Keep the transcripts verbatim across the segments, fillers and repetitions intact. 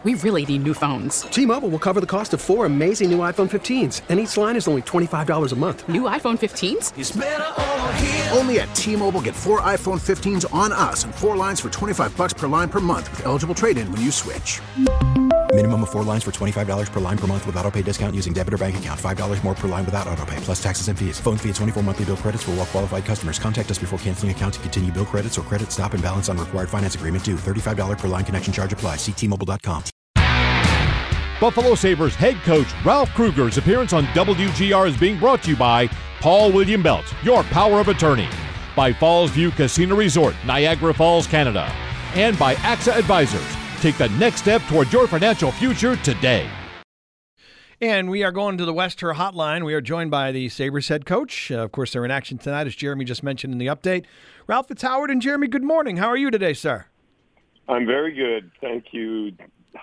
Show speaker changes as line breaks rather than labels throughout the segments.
we really need new phones.
T-Mobile will cover the cost of four amazing new iPhone fifteens, and each line is only twenty-five dollars a month.
New iPhone fifteens?
It's better over here.
Only at T-Mobile, get four iPhone fifteens on us and four lines for twenty-five dollars per line per month with eligible trade-in when you switch.
Minimum of four lines for twenty-five dollars per line per month with autopay discount using debit or bank account. five dollars more per line without autopay, plus taxes and fees. Phone fee at twenty-four monthly bill credits for well-qualified customers. Contact us before canceling account to continue bill credits or credit stop and balance on required finance agreement due. thirty-five dollars per line connection charge applies. See T Mobile dot com.
Buffalo Sabres head coach Ralph Kruger's appearance on W G R is being brought to you by Paul William Belt, your power of attorney, by Falls View Casino Resort, Niagara Falls, Canada, and by A X A Advisors. Take the next step toward your financial future today.
And we are going to the Wester Hotline. We are joined by the Sabres head coach. Uh, of course, they're in action tonight, as Jeremy just mentioned in the update. Ralph Fitzhoward and Jeremy, good morning. How are you today, sir?
I'm very good. Thank you.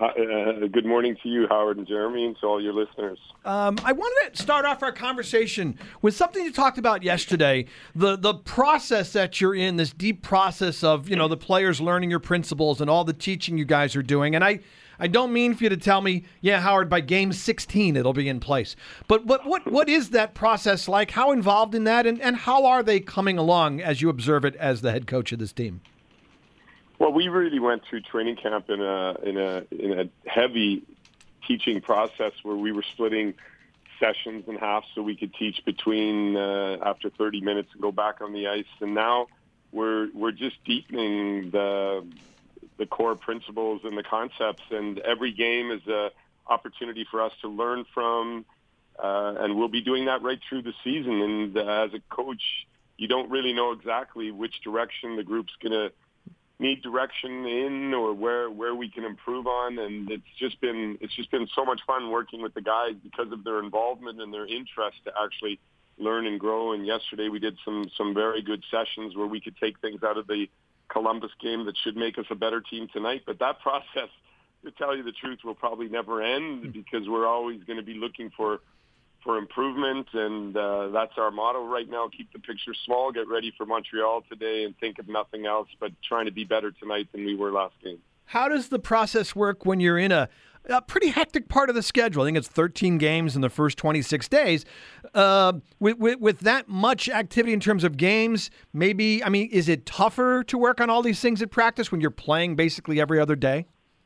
Uh, good morning to you, Howard and Jeremy, and to all your listeners.
Um, I wanted to start off our conversation with something you talked about yesterday, the the process that you're in, this deep process of, you know, the players learning your principles and all the teaching you guys are doing. And I, I don't mean for you to tell me, yeah, Howard, by game sixteen it'll be in place. But what what, what is that process like? How involved in that? And, and how are they coming along as you observe it as the head coach of this team?
Well, we really went through training camp in a in a in a heavy teaching process where we were splitting sessions in half so we could teach between uh, after thirty minutes and go back on the ice. And now we're we're just deepening the the core principles and the concepts. And every game is a opportunity for us to learn from, uh, and we'll be doing that right through the season. And uh, as a coach, you don't really know exactly which direction the group's going to need direction in, or where where we can improve on. And it's just been it's just been so much fun working with the guys because of their involvement and their interest to actually learn and grow. And yesterday we did some some very good sessions where we could take things out of the Columbus game that should make us a better team tonight. But that process, to tell you the truth, will probably never end because we're always going to be looking for for improvement, and uh, that's our motto right now. Keep the picture small, get ready for Montreal today, and think of nothing else but trying to be better tonight than we were last game.
How does the process work when you're in a, a pretty hectic part of the schedule? I think it's thirteen games in the first twenty-six days. Uh, with, with, with that much activity in terms of games, maybe, I mean, is it tougher to work on all these things at practice when you're playing basically every other day?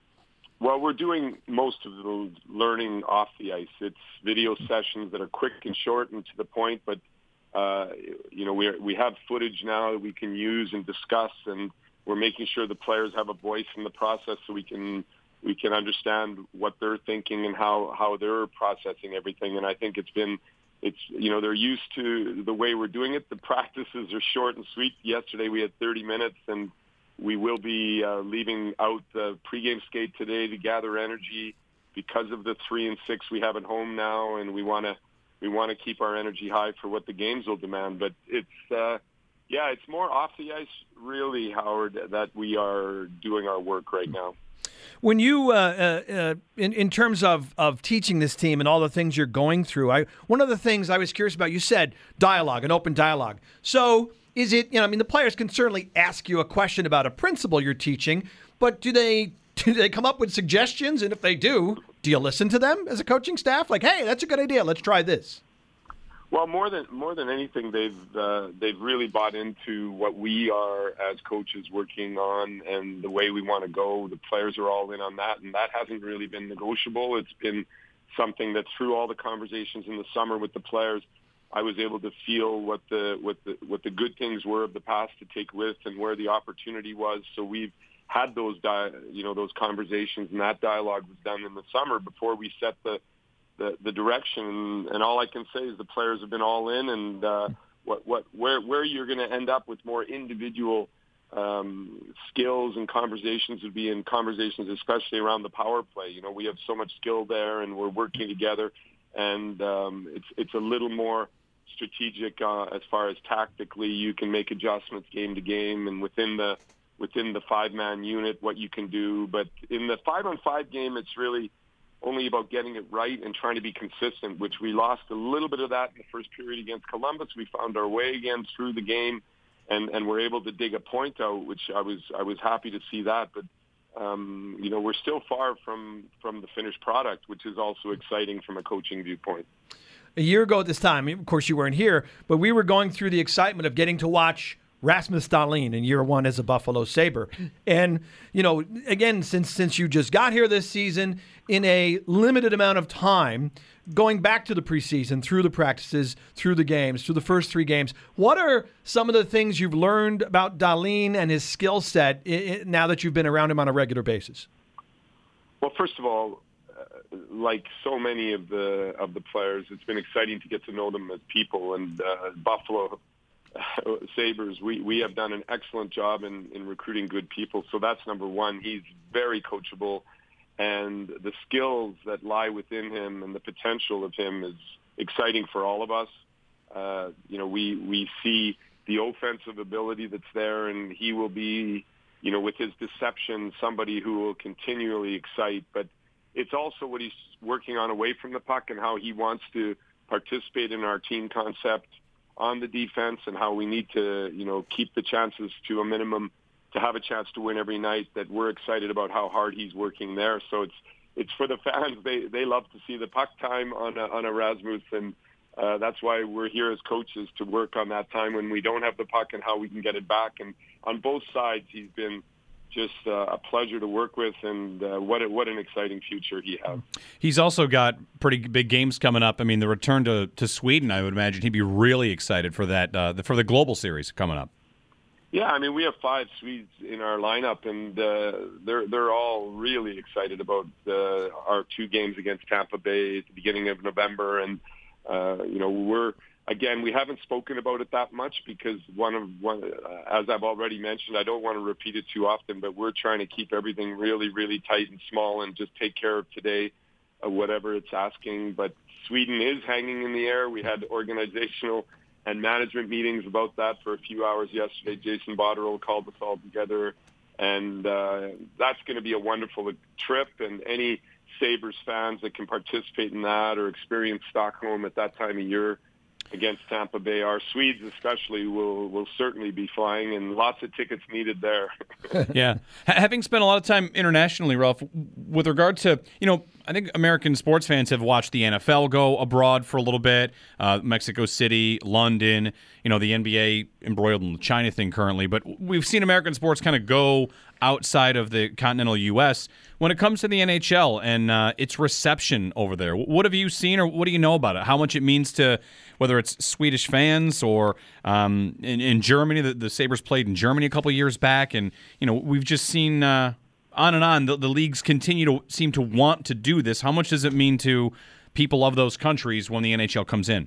Well, we're doing most of the learning off the ice. It's video sessions that are quick and short and to the point, but, uh, you know, we we have footage now that we can use and discuss, and we're making sure the players have a voice in the process so we can we can understand what they're thinking and how, how they're processing everything. And I think it's been, it's you know, they're used to the way we're doing it. The practices are short and sweet. Yesterday we had thirty minutes, and we will be uh, leaving out the pregame skate today to gather energy because of the three and six we have at home now, and we want to we want to keep our energy high for what the games will demand. But it's uh, yeah, it's more off the ice, really, Howard, that we are doing our work right now.
When you, uh, uh, uh, in in terms of, of teaching this team and all the things you're going through, I one of the things I was curious about, you said dialogue, an open dialogue. So is it, you know, I mean, the players can certainly ask you a question about a principle you're teaching, but do they do they come up with suggestions? And if they do, do you listen to them as a coaching staff? Like, hey, that's a good idea. Let's try this.
Well, more than more than anything, they've uh, they've really bought into what we are as coaches working on and the way we want to go. The players are all in on that, and that hasn't really been negotiable. It's been something that through all the conversations in the summer with the players, I was able to feel what the what the what the good things were of the past to take with, and where the opportunity was. So we've had those di- you know those conversations, and that dialogue was done in the summer before we set the the, the direction. And all I can say is the players have been all in, and uh, what what where where you're going to end up with more individual um, skills and conversations would be in conversations, especially around the power play. You know, we have so much skill there, and we're working together, and um, it's it's a little more strategic uh, as far as tactically. You can make adjustments game to game and within the within the five-man unit what you can do. But in the five-on-five game, it's really only about getting it right and trying to be consistent, which we lost a little bit of that in the first period against Columbus. We found our way again through the game, and, and were able to dig a point out, which I was I was happy to see that. But um, you know, we're still far from, from the finished product, which is also exciting from a coaching viewpoint.
A year ago at this time, of course you weren't here, but we were going through the excitement of getting to watch Rasmus Dahlin in year one as a Buffalo Sabre. And, you know, again, since since you just got here this season, in a limited amount of time, going back to the preseason, through the practices, through the games, through the first three games, what are some of the things you've learned about Dahlin and his skill set I- I, now that you've been around him on a regular basis?
Well, first of all, uh, like so many of the of the players, it's been exciting to get to know them as people. And uh, Buffalo Sabres, we, we have done an excellent job in, in recruiting good people. So that's number one. He's very coachable, and the skills that lie within him and the potential of him is exciting for all of us. Uh, you know, we, we see the offensive ability that's there, and he will be, you know, with his deception, somebody who will continually excite. But it's also what he's working on away from the puck and how he wants to participate in our team concept on the defense, and how we need to, you know, keep the chances to a minimum to have a chance to win every night. That we're excited about how hard he's working there. So it's it's for the fans. They they love to see the puck time on a, on a Rasmus, and uh, that's why we're here as coaches to work on that time when we don't have the puck and how we can get it back. And on both sides, he's been just uh, a pleasure to work with, and uh, what a, what an exciting future he has.
He's also got pretty big games coming up. I mean, the return to, to Sweden, I would imagine he'd be really excited for that, uh, the, for the Global Series coming up.
Yeah, I mean, we have five Swedes in our lineup, and uh, they're they're all really excited about uh, our two games against Tampa Bay at the beginning of November. And uh, you know, we're again, we haven't spoken about it that much because one of one, uh, as I've already mentioned, I don't want to repeat it too often, but we're trying to keep everything really, really tight and small and just take care of today, uh, whatever it's asking. But Sweden is hanging in the air. We had organizational and management meetings about that for a few hours yesterday. Jason Botterill called us all together, and uh, that's going to be a wonderful trip. And any Sabres fans that can participate in that or experience Stockholm at that time of year against Tampa Bay, our Swedes especially, will will certainly be flying, and lots of tickets needed there.
Yeah. H- having spent a lot of time internationally, Ralph, with regard to, you know, I think American sports fans have watched the N F L go abroad for a little bit, uh, Mexico City, London, you know, the N B A embroiled in the China thing currently, but we've seen American sports kind of go outside of the continental U S when it comes to the N H L and uh, its reception over there. What have you seen, or what do you know about it? How much it means to, whether it's Swedish fans or um, in, in Germany, the, the Sabres played in Germany a couple of years back, and, you know, we've just seen uh, on and on, the, the leagues continue to seem to want to do this. How much does it mean to people of those countries when the N H L comes in?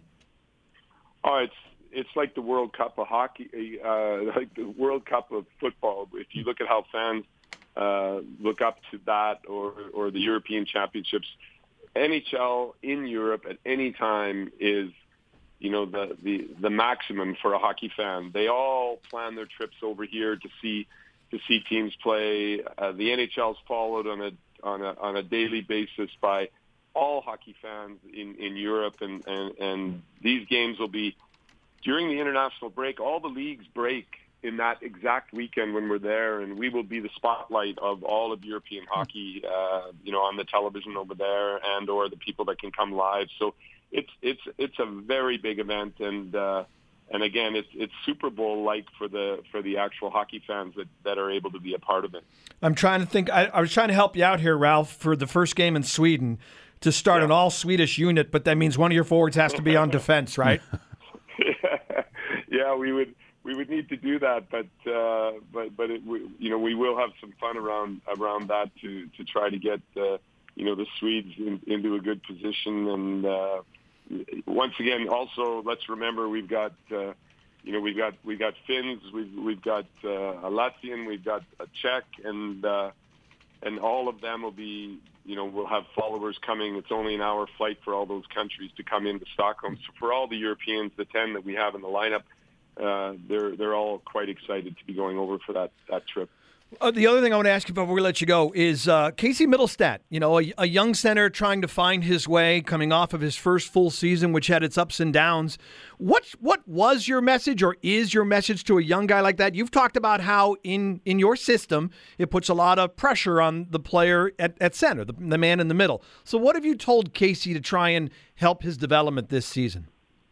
Oh, it's it's like the World Cup of hockey, uh, like the World Cup of football. If you look at how fans uh, look up to that, or or the European Championships, N H L in Europe at any time is, you know, the the the maximum for a hockey fan. They all plan their trips over here to see. to see teams play. Uh, the N H L is followed on a on a on a daily basis by all hockey fans in, in Europe, and, and, and these games will be during the international break. All the leagues break in that exact weekend when we're there, and we will be the spotlight of all of European hockey, uh, you know, on the television over there, and or the people that can come live. So it's it's it's a very big event, and uh, And again, it's it's Super Bowl like for the for the actual hockey fans that, that are able to be a part of it.
I'm trying to think. I, I was trying to help you out here, Ralph, for the first game in Sweden to start yeah. an all Swedish unit, but that means one of your forwards has to be on defense, right?
yeah, yeah, we would we would need to do that, but uh, but but it, we, you know, we will have some fun around around that to to try to get uh, you know, the Swedes in, into a good position. And uh, once again, also let's remember we've got uh, you know we've got we've got Finns, we've we've got uh, a Latvian, we've got a Czech, and uh, and all of them will be, you know, we'll have followers coming. It's only an hour flight for all those countries to come into Stockholm. So for all the Europeans, the ten that we have in the lineup, uh, they're they're all quite excited to be going over for that, that trip.
Uh, the other thing I want to ask you before we let you go is uh, Casey Mittelstadt, you know, a, a young center trying to find his way, coming off of his first full season, which had its ups and downs. What what was your message or is your message to a young guy like that? You've talked about how in, in your system, it puts a lot of pressure on the player at, at center, the, the man in the middle. So what have you told Casey to try and help his development this season?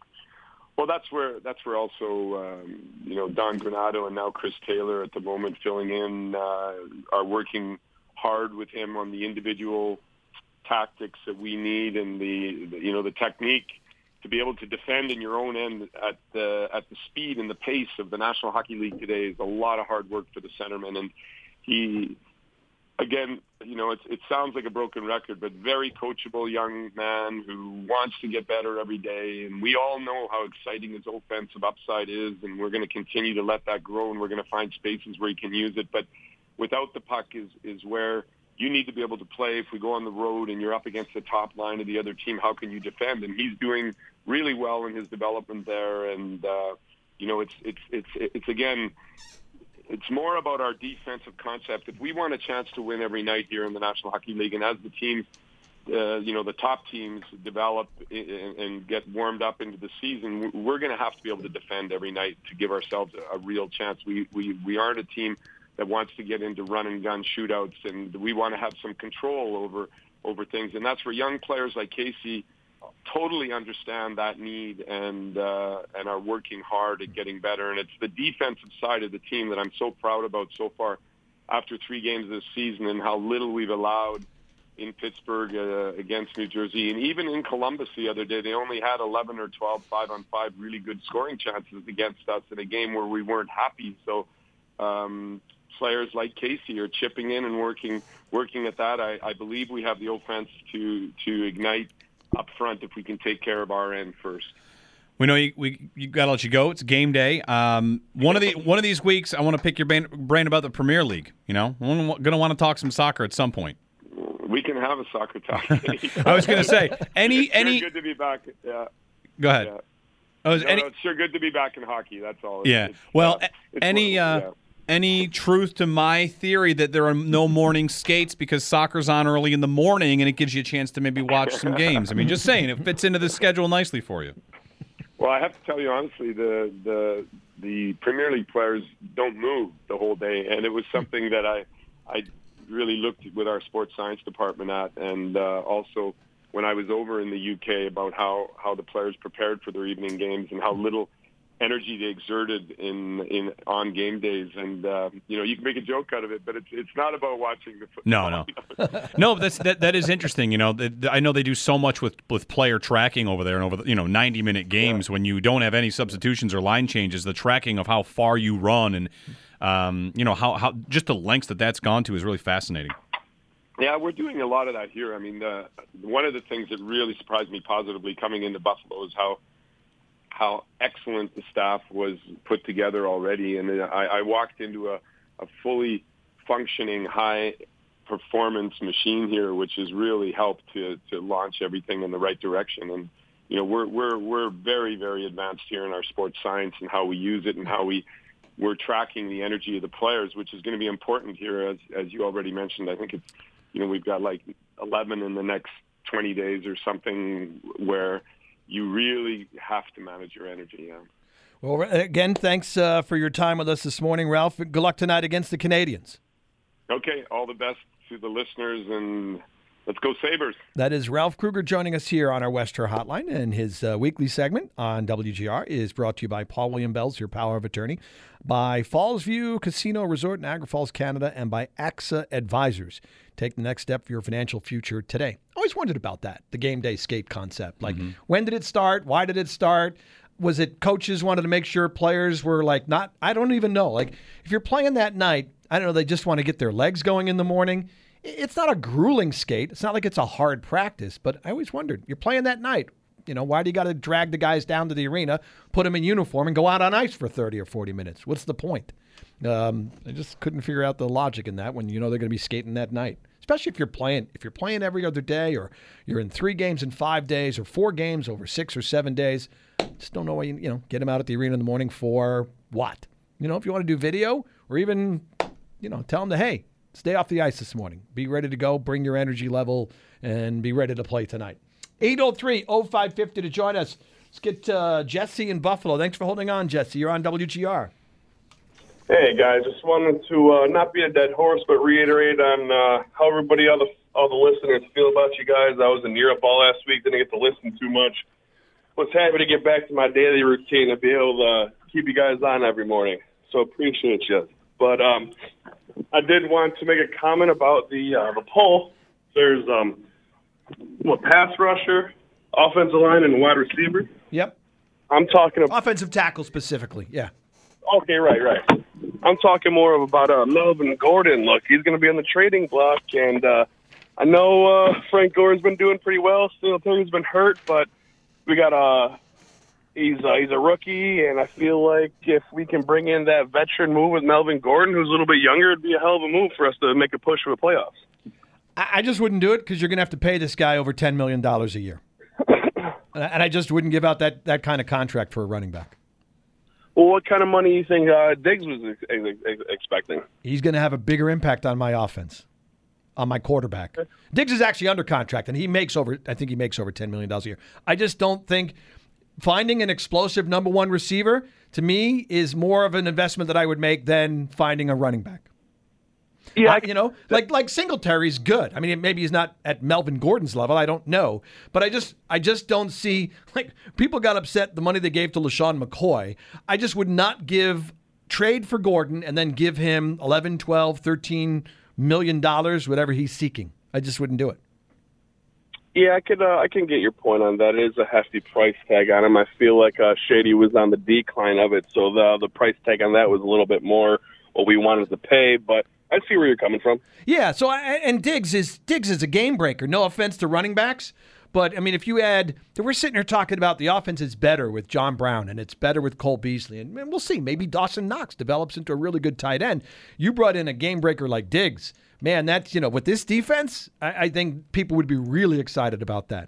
Well, that's where that's where also um, you know Don Granato and now Chris Taylor at the moment filling in uh, are working hard with him on the individual tactics that we need and the, the you know the technique to be able to defend in your own end at the at the speed and the pace of the National Hockey League today is a lot of hard work for the centerman. And he again, you know, it's, it sounds like a broken record, but very coachable young man who wants to get better every day. And we all know how exciting his offensive upside is, and we're going to continue to let that grow, and we're going to find spaces where he can use it. But without the puck is, is where you need to be able to play. If we go on the road and you're up against the top line of the other team, how can you defend? And he's doing really well in his development there. And, uh, you know, it's, it's, it's, it's again, it's more about our defensive concept. If we want a chance to win every night here in the National Hockey League, and as the teams, uh, you know, the top teams develop and, and get warmed up into the season, we're going to have to be able to defend every night to give ourselves a, a real chance. We, we, we aren't a team that wants to get into run and gun shootouts, and we want to have some control over, over things. And that's where young players like Casey totally understand that need and uh, and are working hard at getting better. And it's the defensive side of the team that I'm so proud about so far after three games this season, and how little we've allowed in Pittsburgh uh, against New Jersey. And even in Columbus the other day, they only had eleven or twelve five-on-five really good scoring chances against us in a game where we weren't happy. So um, players like Casey are chipping in and working working at that. I, I believe we have the offense to to ignite up front if we can take care of our end first.
We know you, we you got to let you go. It's game day. Um, one of the one of these weeks, I want to pick your brain, brain about the Premier League. You know, I'm going to want to talk some soccer at some point.
We can have a soccer talk.
I was going to say any
it's
any.
Sure good to be back. Yeah.
Go ahead.
Yeah.
Oh, is
no,
any,
no, it's sure good to be back in hockey. That's all.
Yeah.
It's,
well,
uh, it's
any. Uh,
yeah.
Any truth to my theory that there are no morning skates because soccer's on early in the morning and it gives you a chance to maybe watch some games? I mean, just saying, it fits into the schedule nicely for you.
Well, I have to tell you honestly, the the the Premier League players don't move the whole day, and it was something that I I really looked with our sports science department at, and uh, also when I was over in the U K about how how the players prepared for their evening games and how little energy they exerted in in on game days. And uh, you know, you can make a joke out of it, but it's it's not about watching the football.
No, no, no. But that's that. That is interesting. You know, the, I know they do so much with, with player tracking over there, and over the, you know ninety minute games yeah. when you don't have any substitutions or line changes. The tracking of how far you run and um, you know how how just the lengths that that's gone to is really fascinating.
Yeah, we're doing a lot of that here. I mean, uh, one of the things that really surprised me positively coming into Buffalo is how. how excellent the staff was put together already. And I, I walked into a, a fully functioning high-performance machine here, which has really helped to, to launch everything in the right direction. And, you know, we're, we're, we're very, very advanced here in our sports science and how we use it and how we, we're tracking the energy of the players, which is going to be important here, as, as you already mentioned. I think it's, you know, we've got like eleven in the next twenty days or something where you really have to manage your energy. Yeah.
Well, again, thanks uh, for your time with us this morning, Ralph. Good luck tonight against the Canadians.
Okay, all the best to the listeners, and let's go Sabres.
That is Ralph Kruger joining us here on our West Her Hotline, and his uh, weekly segment on W G R is brought to you by Paul William Bells, your power of attorney, by Fallsview Casino Resort in Niagara Falls, Canada, and by A X A Advisors. Take the next step for your financial future today. Always wondered about that, the game day skate concept. Like, mm-hmm. when did it start? Why did it start? Was it coaches wanted to make sure players were like not, I don't even know. Like, if you're playing that night, I don't know, they just want to get their legs going in the morning. It's not a grueling skate. It's not like it's a hard practice, but I always wondered, you're playing that night. You know, why do you got to drag the guys down to the arena, put them in uniform, and go out on ice for thirty or forty minutes? What's the point? Um, I just couldn't figure out the logic in that when you know they're going to be skating that night. Especially if you're playing, if you're playing every other day, or you're in three games in five days, or four games over six or seven days. Just don't know why you, you know, get them out at the arena in the morning for what? You know, if you want to do video or even you know, tell them to, hey, stay off the ice this morning. Be ready to go. Bring your energy level and be ready to play tonight. eight oh three oh five five oh to join us. Let's get uh, Jesse in Buffalo. Thanks for holding on, Jesse. You're on W G R.
Hey, guys. Just wanted to uh, not be a dead horse, but reiterate on uh, how everybody, all the, all the listeners feel about you guys. I was in Europe all last week. Didn't get to listen too much. Was happy to get back to my daily routine and be able to keep you guys on every morning. So appreciate you. But um, I did want to make a comment about the uh, the poll. There's um, what pass rusher, offensive line, and wide receiver.
Yep.
I'm talking about
offensive tackle specifically. Yeah.
Okay, right, right. I'm talking more of about uh, Melvin Gordon. Look, he's going to be on the trading block, and uh, I know uh, Frank Gore's been doing pretty well. Singletary's been hurt, but we got a he's uh, he's a rookie, and I feel like if we can bring in that veteran move with Melvin Gordon, who's a little bit younger, it'd be a hell of a move for us to make a push for the playoffs.
I just wouldn't do it because you're going to have to pay this guy over ten million dollars a year. And I just wouldn't give out that, that kind of contract for a running back.
Well, what kind of money do you think uh, Diggs was ex- ex- expecting?
He's going to have a bigger impact on my offense, on my quarterback. Okay. Diggs is actually under contract, and he makes over, I think he makes over ten million dollars a year. I just don't think finding an explosive number one receiver, to me, is more of an investment that I would make than finding a running back. Yeah, I, you know, like like Singletary's good. I mean, maybe he's not at Melvin Gordon's level. I don't know, but I just I just don't see, like, people got upset the money they gave to LaShawn McCoy. I just would not give trade for Gordon and then give him eleven, twelve, thirteen million dollars, whatever he's seeking. I just wouldn't do it.
Yeah, I could uh, I can get your point on that. It is a hefty price tag on him. I feel like uh, Shady was on the decline of it, so the the price tag on that was a little bit more what we wanted to pay, but I see where you're coming from.
Yeah, so I, and Diggs is Diggs is a game breaker. No offense to running backs, but I mean, if you add, we're sitting here talking about the offense is better with John Brown and it's better with Cole Beasley, and, and we'll see. Maybe Dawson Knox develops into a really good tight end. You brought in a game breaker like Diggs, man. That's, you know, with this defense, I, I think people would be really excited about that.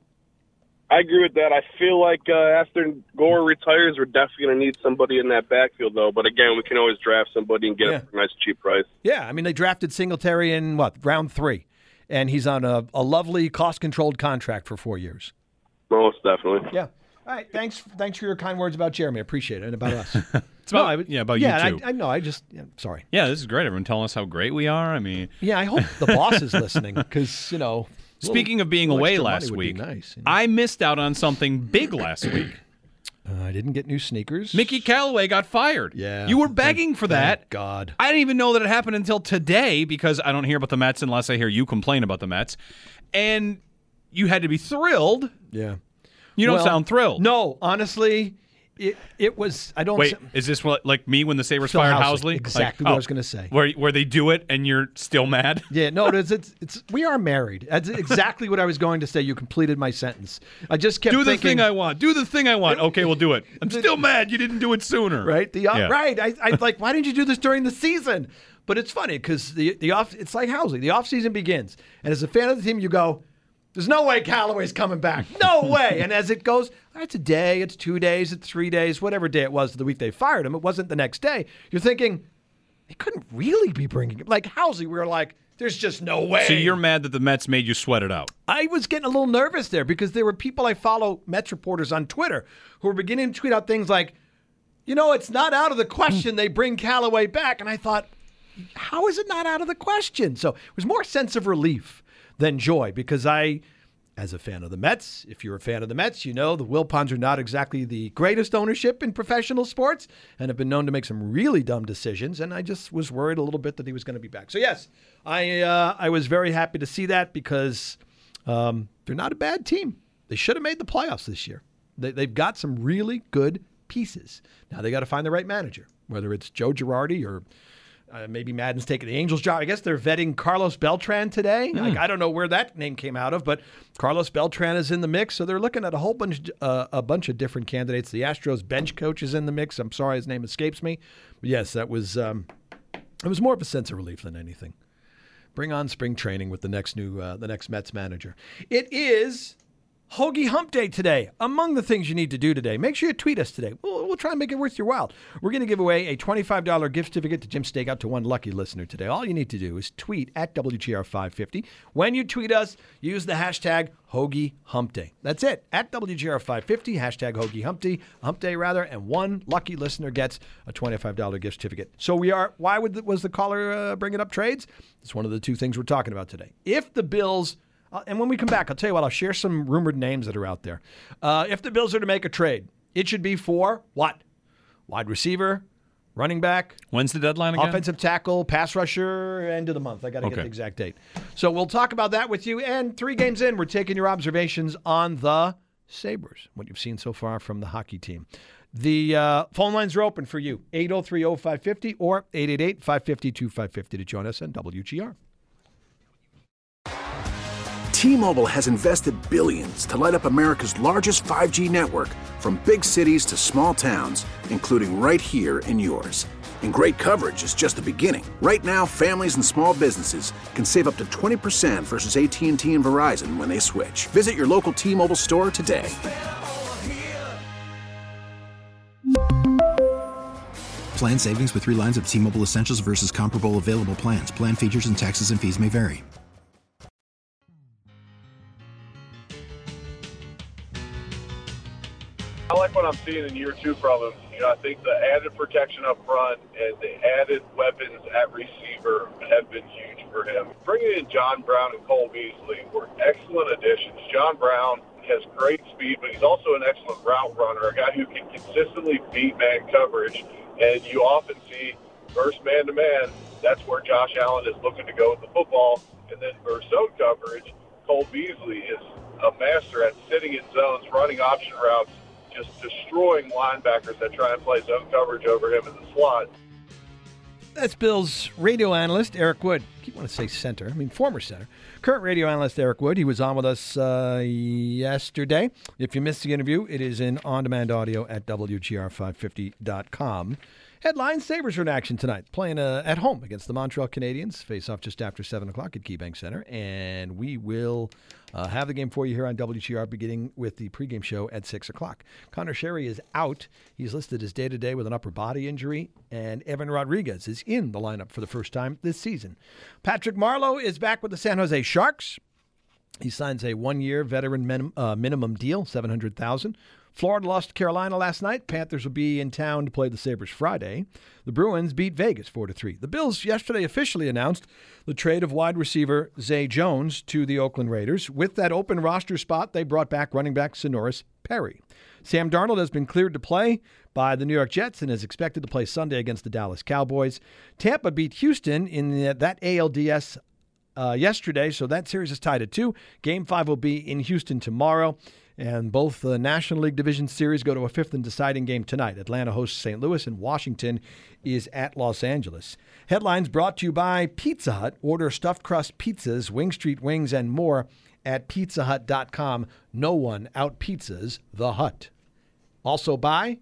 I agree with that. I feel like uh, after Gore retires, we're definitely going to need somebody in that backfield, though. But again, we can always draft somebody and get yeah. a nice cheap price.
Yeah, I mean, they drafted Singletary in, what, round three. And he's on a, a lovely cost-controlled contract for four years.
Most definitely.
Yeah. All right, thanks Thanks for your kind words about Jeremy. I appreciate it, and about us.
It's about, no, I, yeah, about
yeah,
you, too.
I, I know, I just, yeah, sorry.
Yeah, this is great. Everyone telling us how great we are. I mean.
Yeah, I hope the boss is listening because, you know.
Speaking of being away last week,
nice, you know?
I missed out on something big last week.
Uh, I didn't get new sneakers.
Mickey Callaway got fired.
Yeah.
You were begging
thank,
for that.
Thank God.
I didn't even know that it happened until today because I don't hear about the Mets unless I hear you complain about the Mets. And you had to be thrilled.
Yeah.
You don't
well,
sound thrilled.
No, honestly, it it was. I don't.
Wait,
say,
is this what, like me when the Sabres
Phil
fired
Housley?
Housley?
Exactly
like,
what
oh,
I was going to say.
Where where they do it and you're still mad?
Yeah, no, it's, it's it's we are married. That's exactly what I was going to say. You completed my sentence. I just kept
do the
thinking,
thing I want. Do the thing I want. Okay, we'll do it. I'm
the,
still mad you didn't do it sooner.
Right. The
yeah.
right. I I like. Why didn't you do this during the season? But it's funny because the the off. It's like Housley. The off season begins, and as a fan of the team, you go, there's no way Callaway's coming back. No way. And as it goes, it's a day, it's two days, it's three days, whatever day it was the week they fired him. It wasn't the next day. You're thinking, they couldn't really be bringing him. Like Housley, we were like, there's just no way.
So you're mad that the Mets made you sweat it out?
I was getting a little nervous there because there were people I follow, Mets reporters on Twitter, who were beginning to tweet out things like, you know, it's not out of the question they bring Callaway back. And I thought, how is it not out of the question? So it was more sense of relief than joy, because I, as a fan of the Mets, if you're a fan of the Mets, you know the Wilpons are not exactly the greatest ownership in professional sports and have been known to make some really dumb decisions, and I just was worried a little bit that he was going to be back. So yes, I uh, I was very happy to see that because um, they're not a bad team. They should have made the playoffs this year. They, they've got some really good pieces. Now they got to find the right manager, whether it's Joe Girardi or Uh, maybe Madden's taking the Angels' job. I guess they're vetting Carlos Beltran today. Mm. Like, I don't know where that name came out of, but Carlos Beltran is in the mix. So they're looking at a whole bunch, uh, a bunch of different candidates. The Astros bench coach is in the mix. I'm sorry, his name escapes me. But yes, that was um, it was more of a sense of relief than anything. Bring on spring training with the next new, uh, the next Mets manager. It is Hoagie Hump Day today. Among the things you need to do today, make sure you tweet us today. We'll, we'll we'll try and make it worth your while. We're going to give away a twenty-five dollars gift certificate to Jim's Steakhouse to one lucky listener today. All you need to do is tweet at W G R five fifty. When you tweet us, use the hashtag Hoagie Hump Day. That's it. At W G R five fifty, hashtag Hoagie Hump Day, Hump Day rather, and one lucky listener gets a twenty-five dollars gift certificate. So we are, why would the, was the caller uh, bringing up trades? It's one of the two things we're talking about today. If the Bills, uh, and when we come back, I'll tell you what, I'll share some rumored names that are out there. Uh, if the Bills are to make a trade, it should be for what? Wide receiver, running back.
When's the deadline again?
Offensive tackle, pass rusher, end of the month. I got to
Okay.
get the exact date. So we'll talk about that with you. And three games in, we're taking your observations on the Sabres, what you've seen so far from the hockey team. The uh, phone lines are open for you, eight oh three oh five five oh or eight eight eight, five five two, five five zero to join us on W G R.
T-Mobile has invested billions to light up America's largest five G network, from big cities to small towns, including right here in yours. And great coverage is just the beginning. Right now, families and small businesses can save up to twenty percent versus A T and T and Verizon when they switch. Visit your local T-Mobile store today.
Plan savings with three lines of T-Mobile Essentials versus comparable available plans. Plan features and taxes and fees may vary.
I like what I'm seeing in year two from him. You know, I think the added protection up front and the added weapons at receiver have been huge for him. Bringing in John Brown and Cole Beasley were excellent additions. John Brown has great speed, but he's also an excellent route runner, a guy who can consistently beat man coverage. And you often see versus man-to-man, that's where Josh Allen is looking to go with the football. And then versus zone coverage, Cole Beasley is a master at sitting in zones, running option routes, just destroying linebackers that try and play zone coverage over him in the slot.
That's Bills radio analyst Eric Wood. I keep wanting to say center. I mean, former center. Current radio analyst Eric Wood. He was on with us uh, yesterday. If you missed the interview, it is in on-demand audio at W G R five fifty dot com. Headline: Sabres are in action tonight, playing uh, at home against the Montreal Canadiens. Face off just after seven o'clock at KeyBank Center. And we will uh, have the game for you here on W G R, beginning with the pregame show at six o'clock. Connor Sherry is out. He's listed as day-to-day with an upper body injury. And Evan Rodriguez is in the lineup for the first time this season. Patrick Marleau is back with the San Jose Sharks. He signs a one-year veteran minim, uh, minimum deal, seven hundred thousand dollars. Florida lost to Carolina last night. Panthers will be in town to play the Sabres Friday. The Bruins beat Vegas four to three. The Bills yesterday officially announced the trade of wide receiver Zay Jones to the Oakland Raiders. With that open roster spot, they brought back running back Sonoris Perry. Sam Darnold has been cleared to play by the New York Jets and is expected to play Sunday against the Dallas Cowboys. Tampa beat Houston in the, that A L D S uh, yesterday, so that series is tied at two. Game five will be in Houston tomorrow. And both the National League Division Series go to a fifth and deciding game tonight. Atlanta hosts Saint Louis, and Washington is at Los Angeles. Headlines brought to you by Pizza Hut. Order stuffed crust pizzas, Wing Street Wings, and more at pizza hut dot com. No one out-pizzas the Hut. Also by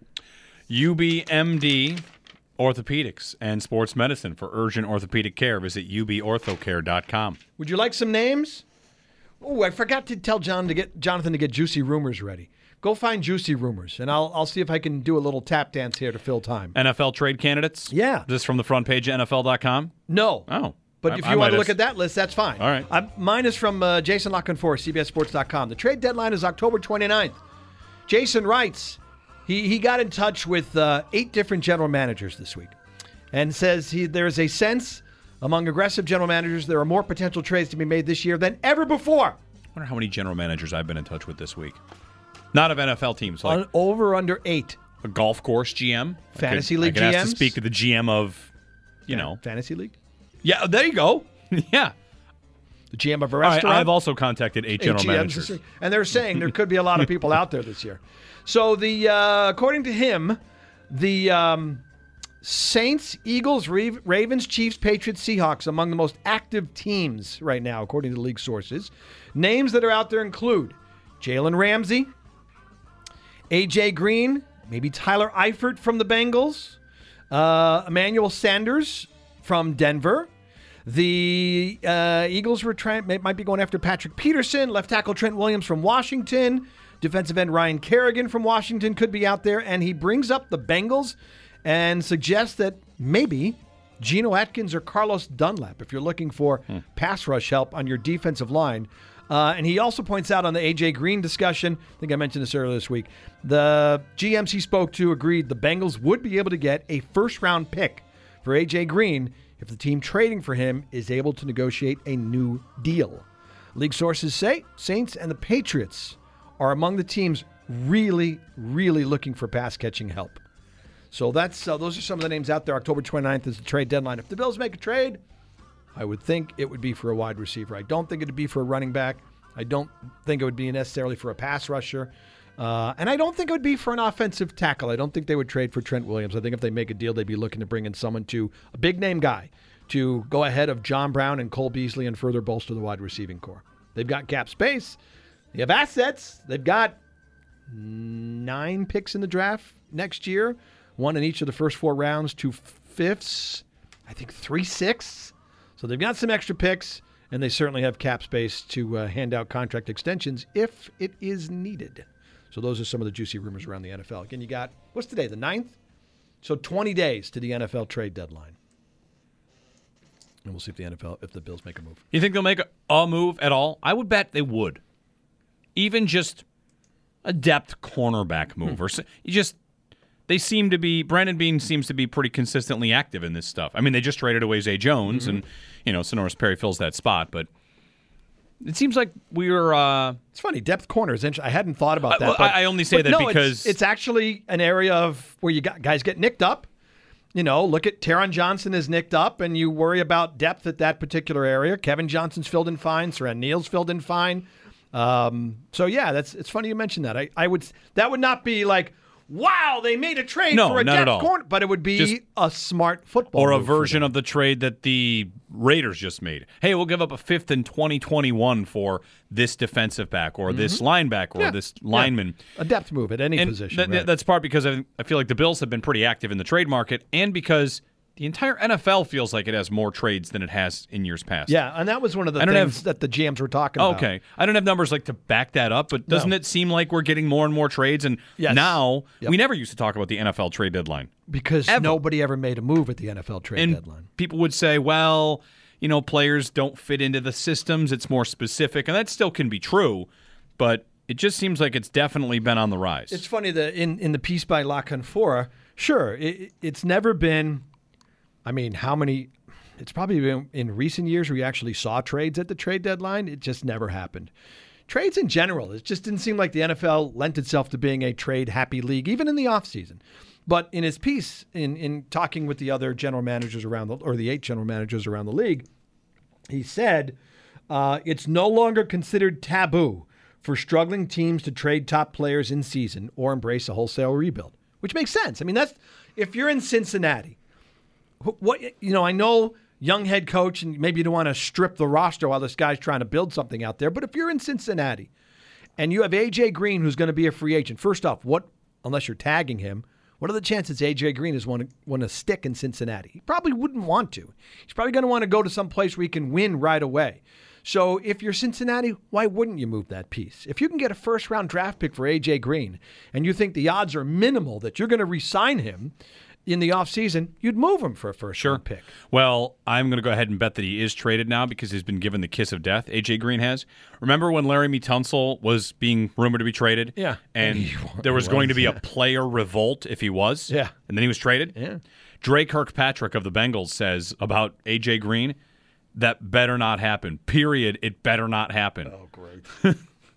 U B M D Orthopedics and Sports Medicine. For urgent orthopedic care, visit u b ortho care dot com.
Would you like some names? Oh, I forgot to tell John to get Jonathan to get Juicy Rumors ready. Go find Juicy Rumors, and I'll I'll see if I can do a little tap dance here to fill time.
N F L trade candidates?
Yeah.
This from the front page of N F L dot com?
No.
Oh.
But
I,
if
I
you want to
might
look
have...
at that list, that's fine.
All right.
I'm, mine is from uh, Jason Lockenfor, C B S Sports dot com. The trade deadline is October twenty-ninth. Jason writes, he, he got in touch with uh, eight different general managers this week and says he there is a sense among aggressive general managers there are more potential trades to be made this year than ever before.
I wonder how many general managers I've been in touch with this week. Not of N F L teams. Like
On, over under eight.
A golf course G M.
Fantasy
I could,
League
I could
G Ms.
ask to speak to the G M of, you
yeah,
know.
Fantasy League?
Yeah, there you go. Yeah.
The G M of a
All right,
restaurant?
I've also contacted eight, eight general
G Ms
managers.
And they're saying there could be a lot of people out there this year. So, the uh, according to him, the um, Saints, Eagles, Ravens, Chiefs, Patriots, Seahawks among the most active teams right now, according to league sources. Names that are out there include Jalen Ramsey, A J Green, maybe Tyler Eifert from the Bengals, uh, Emmanuel Sanders from Denver. The uh, Eagles were trying, might be going after Patrick Peterson, left tackle Trent Williams from Washington, Defensive end Ryan Kerrigan from Washington could be out there, and he brings up the Bengals and suggests that maybe Geno Atkins or Carlos Dunlap, if you're looking for hmm. pass rush help on your defensive line. Uh, and he also points out on the A J Green discussion, I think I mentioned this earlier this week, the G Ms he spoke to agreed the Bengals would be able to get a first-round pick for A J Green if the team trading for him is able to negotiate a new deal. League sources say Saints and the Patriots are among the teams really, really looking for pass-catching help. So that's uh, those are some of the names out there. October twenty-ninth is the trade deadline. If the Bills make a trade, I would think it would be for a wide receiver. I don't think it would be for a running back. I don't think it would be necessarily for a pass rusher. Uh, and I don't think it would be for an offensive tackle. I don't think they would trade for Trent Williams. I think if they make a deal, they'd be looking to bring in someone to a big-name guy to go ahead of John Brown and Cole Beasley and further bolster the wide receiving core. They've got cap space. They have assets. They've got nine picks in the draft next year, one in each of the first four rounds, two fifths, I think three sixths. So they've got some extra picks, and they certainly have cap space to uh, hand out contract extensions if it is needed. So those are some of the juicy rumors around the N F L. Again, you got, what's today, the ninth? So twenty days to the N F L trade deadline. And we'll see if the N F L, if the Bills make a move.
You think they'll make a, a move at all? I would bet they would. Even just a depth cornerback move. Hmm. or so, you just They seem to be, Brandon Beane seems to be pretty consistently active in this stuff. I mean, they just traded away Zay Jones, mm-hmm. and, you know, Sonoris Perry fills that spot, but it seems like we're... Uh,
it's funny, depth corner is interesting. I hadn't thought about that.
I, well,
but,
I only say that
no,
because...
It's, it's actually an area of where you got guys get nicked up. You know, look at Taron Johnson is nicked up, and you worry about depth at that particular area. Kevin Johnson's filled in fine. Saran Neal's filled in fine. Um, so, yeah, that's it's funny you mentioned that. I, I would That would not be like... Wow, they made a trade
no,
for a
not
depth
at all.
corner, but it would be just a smart football
or a
move
version of the trade that the Raiders just made. Hey, we'll give up a fifth in twenty twenty-one for this defensive back or mm-hmm. this linebacker or
yeah.
this lineman.
Yeah. A depth move at any
and
position.
Th-
right.
That's part because I, I feel like the Bills have been pretty active in the trade market, and because the entire N F L feels like it has more trades than it has in years past.
Yeah, and that was one of the
I don't
things
have,
that the G Ms were talking about.
Okay. I don't have numbers like to back that up, but doesn't
no.
it seem like we're getting more and more trades? And
yes.
now,
yep.
we never used to talk about the N F L trade deadline.
Because
ever.
nobody ever made a move at the N F L trade
and
deadline.
People would say, well, you know, players don't fit into the systems. It's more specific. And that still can be true, but it just seems like it's definitely been on the rise.
It's funny that in, in the piece by La Canfora, sure, it, it's never been... I mean, how many – it's probably been in recent years where you actually saw trades at the trade deadline. It just never happened. Trades in general, it just didn't seem like the N F L lent itself to being a trade-happy league, even in the offseason. But in his piece, in, in talking with the other general managers around the – or the eight general managers around the league, he said uh, it's no longer considered taboo for struggling teams to trade top players in season or embrace a wholesale rebuild, which makes sense. I mean, that's – if you're in Cincinnati – What you know, I know young head coach, and maybe you don't want to strip the roster while this guy's trying to build something out there. But if you're in Cincinnati and you have A J Green, who's going to be a free agent, first off, what unless you're tagging him, what are the chances A J Green is want to want to stick in Cincinnati? He probably wouldn't want to. He's probably going to want to go to some place where he can win right away. So if you're Cincinnati, why wouldn't you move that piece? If you can get a first-round draft pick for A J Green, and you think the odds are minimal that you're going to re-sign him in the offseason, you'd move him for a first
sure.
round pick.
Well, I'm going to go ahead and bet that he is traded now because he's been given the kiss of death. A J Green has. Remember when Laramie Tunsil was being rumored to be traded?
Yeah.
And, and there was, was going to be yeah. a player revolt if he was?
Yeah.
And then he was traded?
Yeah.
Dre Kirkpatrick of the Bengals says about A J Green, that better not happen. Period. It better not happen.
Oh, great.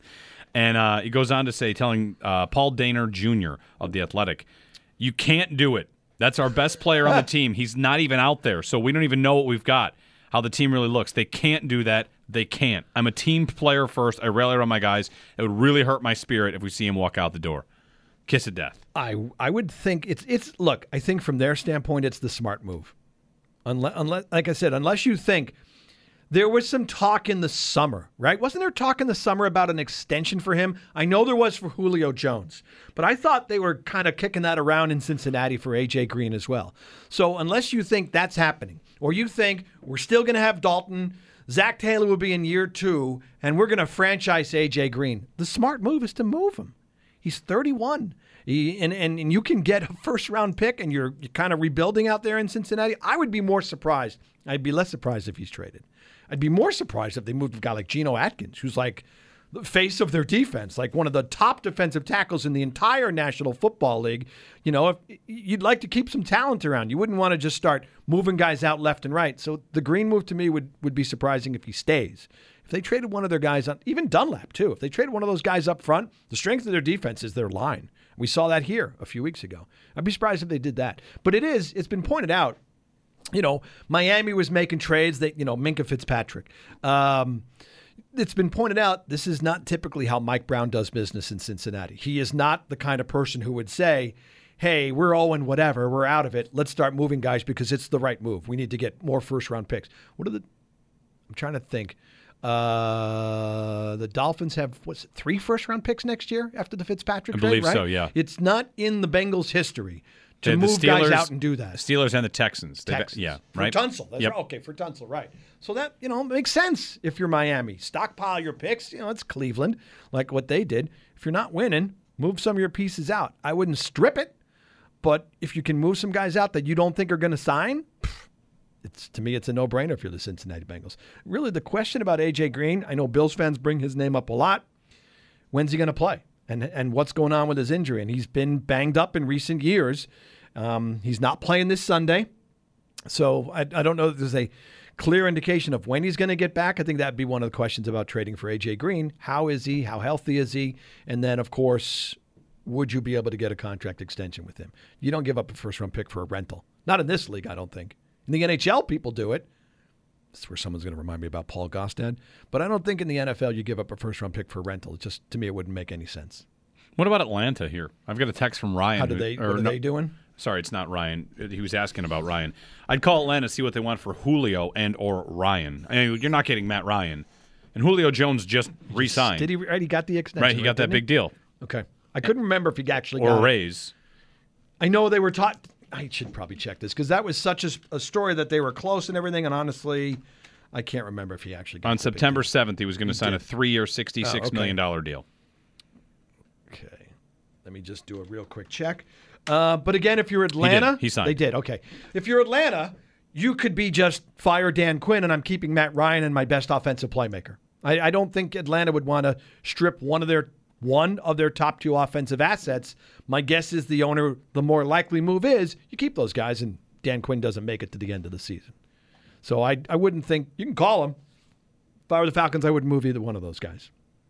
And uh, he goes on to say, telling uh, Paul Dehner Junior of The Athletic, you can't do it. That's our best player on the team. He's not even out there, so we don't even know what we've got, how the team really looks. They can't do that. They can't. I'm a team player first. I rally around my guys. It would really hurt my spirit if we see him walk out the door. Kiss of death.
I I would think it's it's look, I think from their standpoint it's the smart move. Unless unless like I said, unless you think there was some talk in the summer, right? Wasn't there talk in the summer about an extension for him? I know there was for Julio Jones, but I thought they were kind of kicking that around in Cincinnati for A J Green as well. So unless you think that's happening, or you think we're still going to have Dalton, Zach Taylor will be in year two, and we're going to franchise A J Green. The smart move is to move him. He's thirty-one. He, and, and, and you can get a first-round pick, and you're, you're kind of rebuilding out there in Cincinnati. I would be more surprised. I'd be less surprised if he's traded. I'd be more surprised if they moved a guy like Geno Atkins, who's like the face of their defense, like one of the top defensive tackles in the entire National Football League. You know, if you'd like to keep some talent around, you wouldn't want to just start moving guys out left and right. So the Green move to me would, would be surprising if he stays. If they traded one of their guys, on, even Dunlap too, if they traded one of those guys up front, the strength of their defense is their line. We saw that here a few weeks ago. I'd be surprised if they did that. But it is, it's been pointed out, you know, Miami was making trades that, you know, Minkah Fitzpatrick. Um, it's been pointed out this is not typically how Mike Brown does business in Cincinnati. He is not the kind of person who would say, hey, we're oh and whatever, we're out of it. Let's start moving guys because it's the right move. We need to get more first-round picks. What are the – I'm trying to think. Uh, the Dolphins have, what's it, three first-round picks next year after the Fitzpatrick
I
trade,
believe
right?
so, yeah.
It's not in the Bengals' history to
The- the
move guys
Steelers-
out and do that.
The Steelers and the Texans. They've-
Texans.
Yeah,
For
right?
Tunsil. That's
Yep.
right. Okay, for Tunsil, right. So that, you know, makes sense if you're Miami. Stockpile your picks. You know, it's Cleveland, like what they did. If you're not winning, move some of your pieces out. I wouldn't strip it, but if you can move some guys out that you don't think are going to sign, it's to me, it's a no-brainer if you're the Cincinnati Bengals. Really, the question about A J Green, I know Bills fans bring his name up a lot. When's he going to play? And and what's going on with his injury? And he's been banged up in recent years. Um, he's not playing this Sunday. So I, I don't know if there's a clear indication of when he's going to get back. I think that'd be one of the questions about trading for A J Green. How is he? How healthy is he? And then, of course, would you be able to get a contract extension with him? You don't give up a first-round pick for a rental. Not in this league, I don't think. In the N H L, people do it. This is where someone's going to remind me about Paul Gostad. But I don't think in the N F L you give up a first-round pick for a rental. It just, to me, it wouldn't make any sense.
What about Atlanta here? I've got a text from Ryan.
How do
who-
they?
or
What are
no-
they doing?
Sorry, it's not Ryan. He was asking about Ryan. I'd call Atlanta, see what they want for Julio and or Ryan. I mean, you're not getting Matt Ryan. And Julio Jones just re-signed.
Did he? Right, he got the extension.
Right, he got that
didn't he?
big deal.
Okay. I couldn't remember if he actually
Or
got
a
it.
raise.
I know they were taught. I should probably check this because that was such a, a story that they were close and everything. And honestly, I can't remember if he actually got
On
the big
September
deal.
seventh, he was going to sign
did.
a three-year, sixty-six
Oh, okay.
million dollars deal.
Okay. Let me just do a real quick check. Uh, but again, if you're Atlanta,
He signed.
They did. Okay. If you're Atlanta, you could be just fire Dan Quinn, and I'm keeping Matt Ryan and my best offensive playmaker. I, I don't think Atlanta would want to strip one of their one of their top two offensive assets. My guess is the owner, the more likely move is you keep those guys, and Dan Quinn doesn't make it to the end of the season. So I I wouldn't think you can call him. If I were the Falcons, I wouldn't move either one of those guys.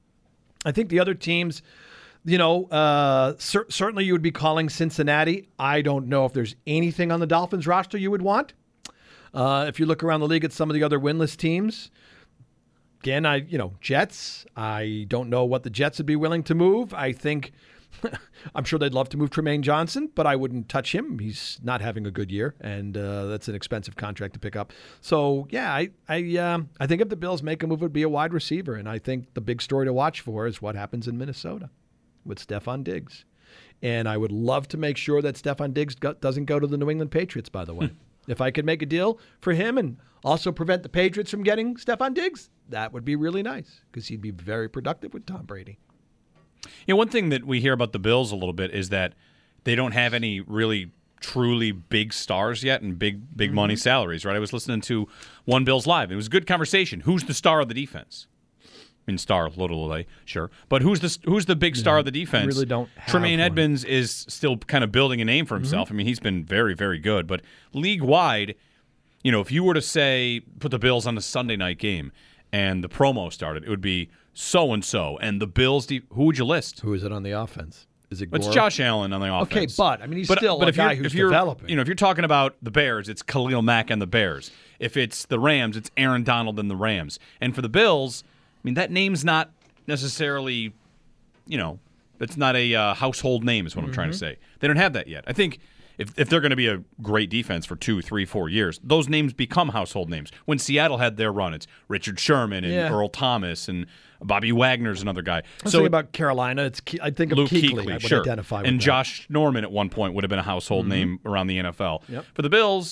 I think the other teams. You know, uh, cer- certainly you would be calling Cincinnati. I don't know if there's anything on the Dolphins roster you would want. Uh, if you look around the league at some of the other winless teams, again, I you know Jets. I don't know what the Jets would be willing to move. I think I'm sure they'd love to move Tremaine Johnson, but I wouldn't touch him. He's not having a good year, and uh, that's an expensive contract to pick up. So yeah, I I um, I think if the Bills make a move, it would be a wide receiver, and I think the big story to watch for is what happens in Minnesota with Stephon Diggs. And I would love to make sure that Stephon Diggs go- doesn't go to the New England Patriots, by the way. If I could make a deal for him and also prevent the Patriots from getting Stephon Diggs, that would be really nice because he'd be very productive with Tom Brady.
You know, one thing that we hear about the Bills a little bit is that they don't have any really truly big stars yet and big big money salaries, right? I was listening to one Bills Live. It was a good conversation. Who's the star of the defense? I mean, star, little A, sure. But who's the who's the big star of the defense?
really don't have
Tremaine
one.
Edmonds is still kind of building a name for himself. I mean, he's been very, very good. But league-wide, you know, if you were to say, put the Bills on a Sunday night game and the promo started, it would be so-and-so. And the Bills, de- who would you list?
Who is it on the offense? Is it
It's
Gore?
Josh Allen on the
Okay,
offense.
but I mean, he's still a
if
guy
you're-
who's
if you're,
developing.
You know, if you're talking about the Bears, it's Khalil Mack and the Bears. If it's the Rams, it's Aaron Donald and the Rams. And for the Bills, I mean, that name's not necessarily, you know, it's not a uh, household name is what I'm trying to say. They don't have that yet. I think if if they're going to be a great defense for two, three, four years, those names become household names. When Seattle had their run, it's Richard Sherman and
Yeah.
Earl Thomas and Bobby Wagner's another guy.
I was
so
thinking about Carolina. It's Ke- I think of
Luke
Kuechly.
Kuechly,
I would
sure.
identify with
and
that.
Josh Norman at one point would have been a household name around the N F L.
Yep.
For the Bills,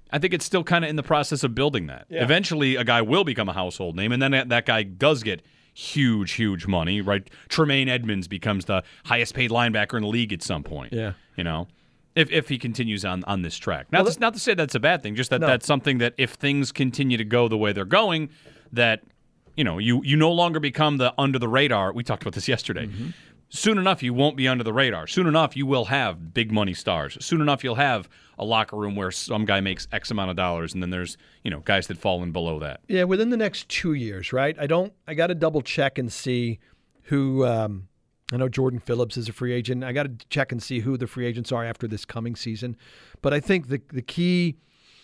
I think it's still kind of in the process of building that.
Yeah.
Eventually, a guy will become a household name, and then that, that guy does get huge, huge money, right? Tremaine Edmonds becomes the highest paid linebacker in the league at some point.
Yeah.
You know, if if he continues on, on this track. Not,
Well,
to, not to say that's a bad thing, just that
No.
that's something that if things continue to go the way they're going, that, you know, you, you no longer become the under the radar. We talked about this yesterday.
Mm-hmm.
Soon enough, you won't be under the radar. Soon enough, you will have big money stars. Soon enough, you'll have a locker room where some guy makes X amount of dollars, and then there's, you know, guys that fall in below that.
Yeah, within the next two years, right? I don't. I got to double check and see who. Um, I know Jordan Phillips is a free agent. I got to check and see who the free agents are after this coming season. But I think the the key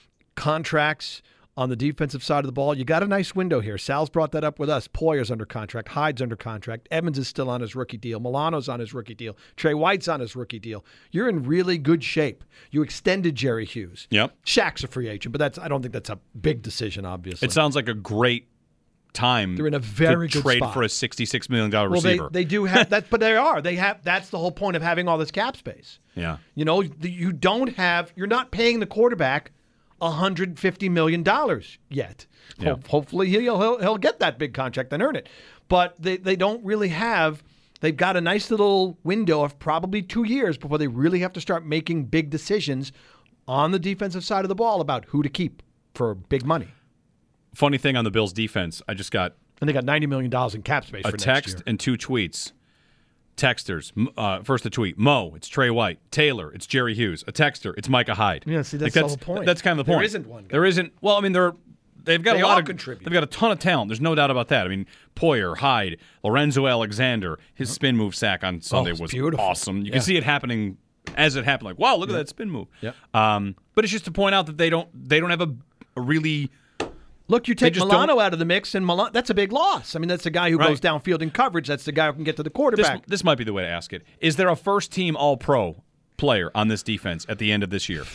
contracts on the defensive side of the ball, you got a nice window here. Sal's brought that up with us. Poyer's under contract. Hyde's under contract. Evans is still on his rookie deal. Milano's on his rookie deal. Trey White's on his rookie deal. You're in really good shape. You extended Jerry Hughes.
Yep.
Shaq's a free agent, but that's I don't think that's a big decision, obviously.
It sounds like a great time.
They're in a very
to
good
trade
spot.
for a sixty-six million dollars
well,
receiver.
They, they do have that, but they are. They have. That's the whole point of having all this cap space.
Yeah.
You know, the- you don't have. You're not paying the quarterback one hundred fifty million dollars yet.
Yeah.
Ho- hopefully he'll, he'll he'll get that big contract and earn it. But they, they don't really have. They've got a nice little window of probably two years before they really have to start making big decisions on the defensive side of the ball about who to keep for big money.
Funny thing on the Bills' defense, I just got
And they got ninety million dollars in cap space
a
for next
text
year.
and two tweets. Texters. M- Uh, first, a tweet. Mo, it's Trey White. Taylor, it's Jerry Hughes. A texter, it's Micah Hyde.
Yeah, see, that's
Like,
the whole point.
That's kind of the
There
point.
isn't one guy.
There isn't. Well, I mean, they're they've got
They
a lot
all
of
contribute.
They've got a ton of talent. There's no doubt about that. I mean, Poyer, Hyde, Lorenzo Alexander. His spin move sack on Sunday
it's
was
beautiful.
awesome. You
Yeah.
can see it happening as it happened. Like, wow, look at that spin move.
Yep.
Um, but it's just to point out that they don't they don't have a, a really.
Look, you take
just
Milano
don't-
out of the mix, and Milano, that's a big loss. I mean, that's the guy who
Right.
goes downfield in coverage. That's the guy who can get to the
This,
quarterback.
this might be the way to ask it. Is there a first-team All-Pro player on this defense at the end of this year?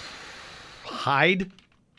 Hyde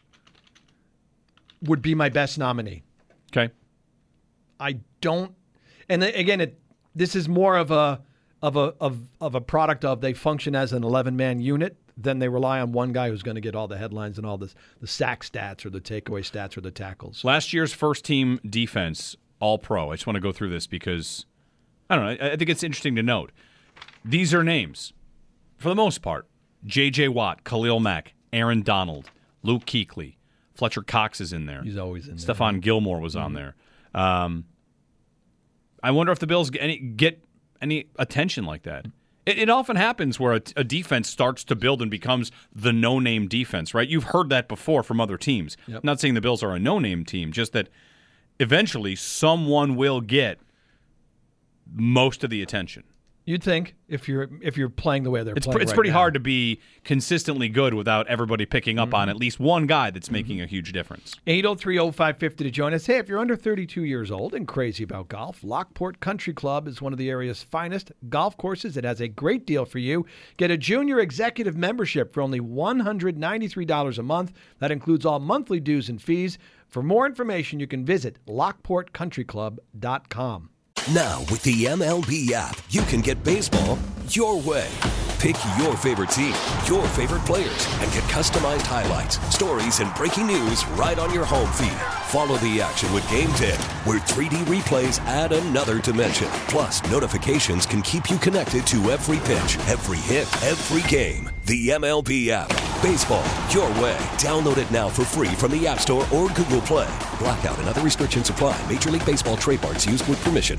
would be my best nominee.
Okay.
I don't, and then, again, it this is more of a of a of of a product of they function as an eleven-man unit. Then they rely on one guy who's going to get all the headlines and all this, the sack stats or the takeaway stats or the tackles.
Last year's first-team defense All-Pro. I just want to go through this because, I don't know, I I think it's interesting to note. These are names, for the most part, J J. Watt, Khalil Mack, Aaron Donald, Luke Kuechly, Fletcher Cox is in there.
He's always in there.
Stephon Gilmore was on there. Um, I wonder if the Bills get any, get any attention like that. It, it often happens where a, a defense starts to build and becomes the no-name defense, right? You've heard that before from other teams.
Yep.
I'm not saying the Bills are a no-name team, just that eventually someone will get most of the attention.
You'd think if you're if you're playing the way they're
It's
playing,
pr- it's
right
pretty
now.
hard to be consistently good without everybody picking up on at least one guy that's making a huge difference.
eight oh three oh five five oh to join us. Hey, if you're under thirty-two years old and crazy about golf, Lockport Country Club is one of the area's finest golf courses. It has a great deal for you. Get a junior executive membership for only one hundred ninety-three dollars a month. That includes all monthly dues and fees. For more information, you can visit lockport country club dot com.
Now, with the M L B app, you can get baseball your way. Pick your favorite team, your favorite players, and get customized highlights, stories, and breaking news right on your home feed. Follow the action with Game Tip, where three D replays add another dimension. Plus, notifications can keep you connected to every pitch, every hit, every game. The M L B app. Baseball your way. Download it now for free from the App Store or Google Play. Blackout and other restrictions apply. Major League Baseball trademarks used with permission.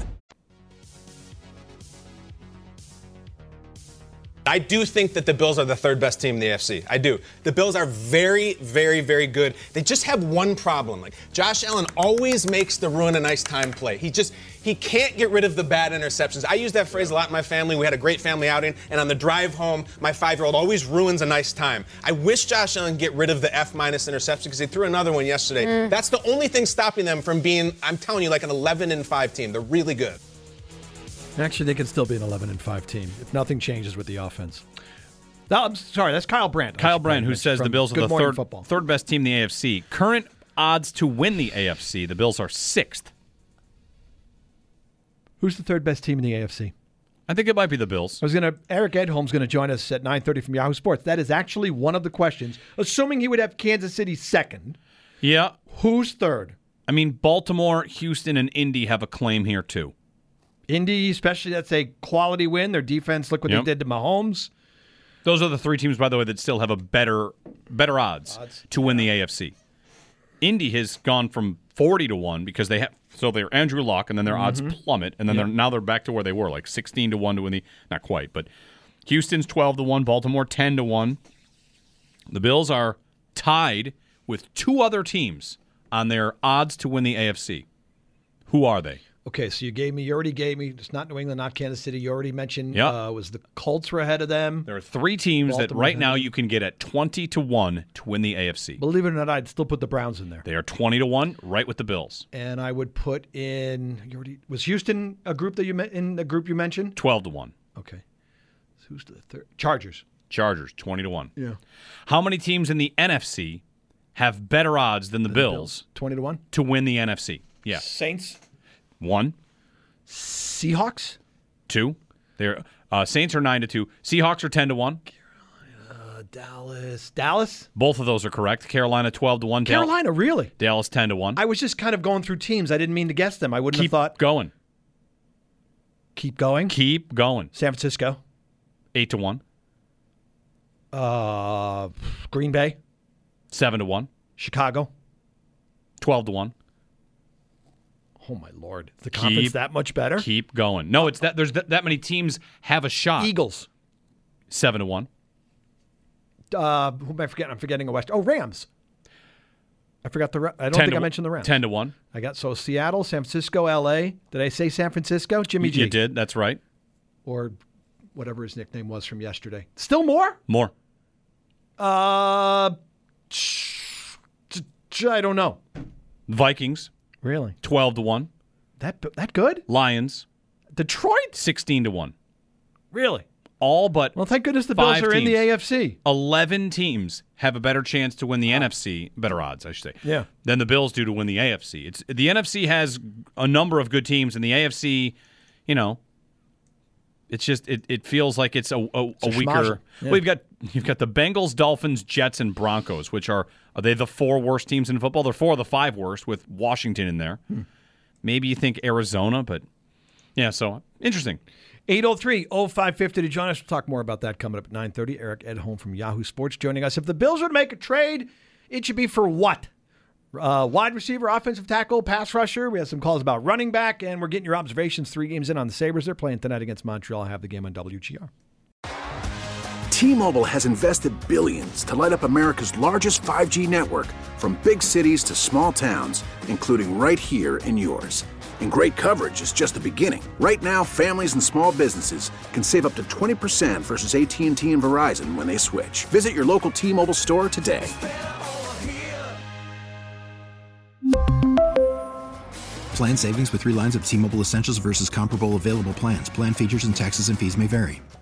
I do think that the Bills are the third best team in the A F C. I do. The Bills are very, very, very good. They just have one problem. Like Josh Allen always makes the ruin a nice time play. He just he can't get rid of the bad interceptions. I use that phrase a lot in my family. We had a great family outing, and on the drive home, my five-year-old always ruins a nice time. I wish Josh Allen get rid of the F minus interception because he threw another one yesterday.
Mm.
That's the only thing stopping them from being, I'm telling you, like an eleven and five team. They're really good.
Actually, they can still be an eleven and five team if nothing changes with the offense. No, I'm sorry, that's Kyle Brandt.
Kyle Brandt, who says the Bills are
Good
the
Morning
third,
Football.
third best team in the A F C. Current odds to win the A F C, the Bills are sixth.
Who's the third best team in the A F C?
I think it might be the Bills.
I was going to. Eric Edholm's going to join us at nine thirty from Yahoo Sports. That is actually one of the questions. Assuming he would have Kansas City second.
Yeah.
Who's third?
I mean, Baltimore, Houston, and Indy have a claim here, too.
Indy, especially, that's a quality win. Their defense, look what
Yep.
they did to Mahomes.
Those are the three teams, by the way, that still have a better better odds, odds. to win the A F C. Indy has gone from forty to one because they have so they're Andrew Luck, and then their
Mm-hmm.
odds plummet, and then
Yep.
they're now they're back to where they were, like sixteen to one to win the not quite, but Houston's twelve to one, Baltimore ten to one. The Bills are tied with two other teams on their odds to win the A F C. Who are they?
Okay, so you gave me, you already gave me, it's not New England, not Kansas City. You already mentioned
Yep.
uh, was the Colts were ahead of them.
There are three teams
Baltimore
that right
ahead.
now you can get at twenty to one to win the A F C.
Believe it or not, I'd still put the Browns in there.
They are twenty to one, right with the Bills.
And I would put in, you already, was Houston a group that you met in the group you mentioned?
twelve to one.
Okay. So who's the third? Chargers.
Chargers, twenty to one.
Yeah.
How many teams in the N F C have better odds than the
The
Bills,
Bills. twenty to one?
to win the N F C? Yeah.
Saints.
One,
Seahawks.
two. They're uh, Saints are nine to two. Seahawks are ten to one.
Uh, Dallas. Dallas?
Both of those are correct. Carolina twelve to one. Dal-
Carolina, really?
Dallas ten to one.
I was just kind of going through teams. I didn't mean to guess them. I wouldn't
Keep
have thought.
going.
Keep going.
Keep going.
San Francisco.
eight to one.
Uh, Green Bay.
seven to one.
Chicago.
twelve to one.
Oh my Lord! Is the conference
Keep-
that much better?
Keep going. No, it's that there's that, that many teams have a shot.
Eagles.
seven to one.
Uh, who am I forgetting? I'm forgetting a West. Oh, Rams. I forgot the. Ra- I don't
ten
think
to
I
one-
mentioned the Rams.
ten to one.
I got so Seattle, San Francisco, L A. Did I say San Francisco? Jimmy G.
You did. That's right.
Or whatever his nickname was from yesterday. Still more?
More.
Uh, ch- ch- I don't know.
Vikings.
Really?
twelve to one.
That that good?
Lions.
Detroit?
sixteen to one.
Really?
All but
Well, thank goodness the Bills
five
are in the
teams.
A F C.
eleven teams have a better chance to win the N F C, better odds, I should say,
Yeah.
than the Bills do to win the A F C. It's the N F C has a number of good teams, and the A F C, you know, it's just it, it feels like it's a, a, a
It's a
weaker.
schmozzer. Yeah.
Well, you've got you've got the Bengals, Dolphins, Jets, and Broncos, which are are they the four worst teams in football? They're four of the five worst, with Washington in there.
Hmm.
Maybe you think Arizona, but yeah, so interesting.
eight oh three oh five five oh to join us. We'll talk more about that coming up at nine thirty. Eric Edholm from Yahoo Sports joining us. If the Bills were to make a trade, it should be for what? Uh, wide receiver, offensive tackle, pass rusher. We have some calls about running back, and we're getting your observations three games in on the Sabres. They're playing tonight against Montreal. I have the game on W G R.
T-Mobile has invested billions to light up America's largest five G network, from big cities to small towns, including right here in yours. And great coverage is just the beginning. Right now, families and small businesses can save up to twenty percent versus A T and T and Verizon when they switch. Visit your local T-Mobile store today.
Plan savings with three lines of T-Mobile Essentials versus comparable available plans. Plan features and taxes and fees may vary.